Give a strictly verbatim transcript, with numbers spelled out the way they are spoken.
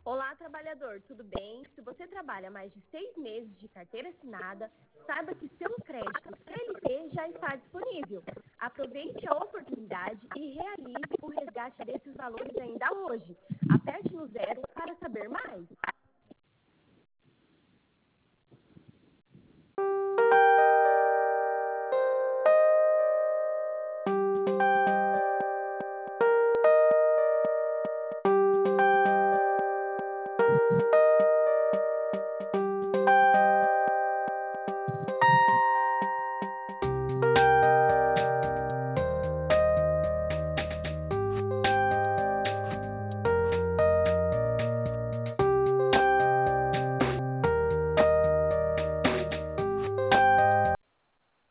Olá, trabalhador, tudo bem? Se você trabalha mais de seis meses de carteira assinada, saiba que seu crédito C L T já está disponível. Aproveite a oportunidade e realize o resgate desses valores ainda hoje. Aperte no zero para saber mais.